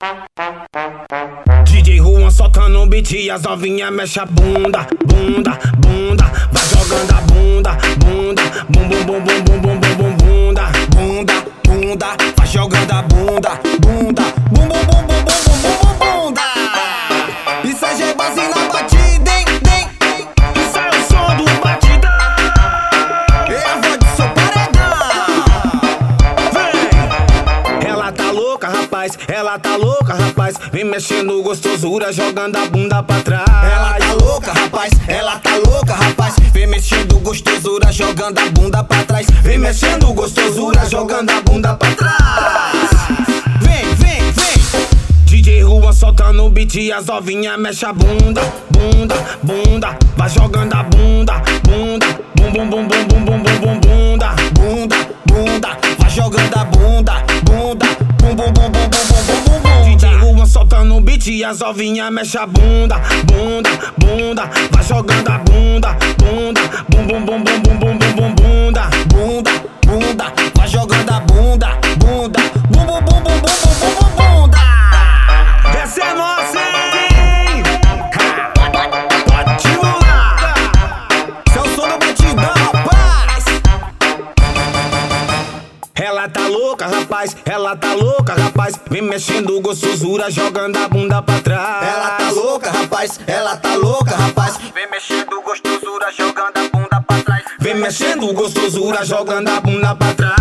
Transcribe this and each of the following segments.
DJ Juan soltando um beat e as novinha mexe a bunda, bunda, bunda. Vai jogando a bunda, bunda, bum bum bum bum bum bum bum bum bunda, bunda, bunda. Vai jogando a bunda, bunda, bum bum bum bum bum bum bum bum bunda. Isso é G-Base na batida, hein, hein. Isso é o som do batidão. É a voz do seu paredão. Vem! Ela tá louca, rapaz, ela tá louca, rapaz. Vem mexendo gostosura, jogando a bunda pra trás. Ela tá louca, rapaz, ela tá louca, rapaz. Vem mexendo gostosura, jogando a bunda pra trás. Vem mexendo gostosura, jogando a bunda pra trás. Vem, vem, vem. DJ Juan soltando o beat e as novinha mexe a bunda, bunda, bunda. Vai jogando a bunda, bunda, bum bum bum bum bum bum bum bum bunda, Bunda, bunda, vai jogando a bunda, bunda, bum bum bum bum bum bum bum bum. DJ Juan soltando o beat e as novinha mexe a bunda, bunda, bunda. Vai jogando a bunda, bunda, bum bum bum bum bum bum bum bum bunda, Bunda, bunda, vai jogando a bunda, bunda, bum bum bum bum bum bum bum bum bunda. Essa é nossa, hein? Pode tirar. Esse é o som do batidão, rapaz. Ela tá louca, rapaz, ela tá louca, rapaz. Vem mexendo gostosura, jogando a bunda pra trás. Ela tá louca, rapaz, ela tá louca, rapaz. Vem mexendo gostosura, jogando a bunda pra trás. Vem mexendo gostosura, jogando a bunda pra trás.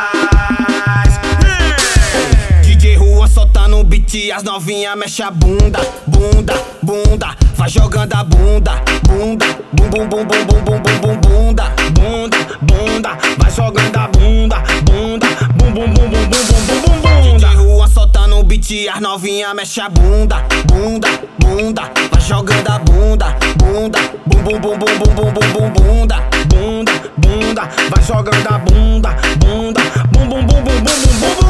DJ Juan soltando o beat e as novinha mexe a bunda, bunda, bunda. Vai jogando a bunda, bunda, bum bum bum bum bum bum bum bum bunda. Bunda, bunda, vai jogando a bunda, bunda, bum bum bum bum bum bum bum bum DJ bunda. Juan soltando o beat e as novinha mexe a bunda, bunda, bunda. Vai jogando a bunda, bunda, bum bum bum bum bum bum bum bum bunda. Bunda, bunda, vai jogando a bunda, bunda, bum bum bum bum bum bum bum.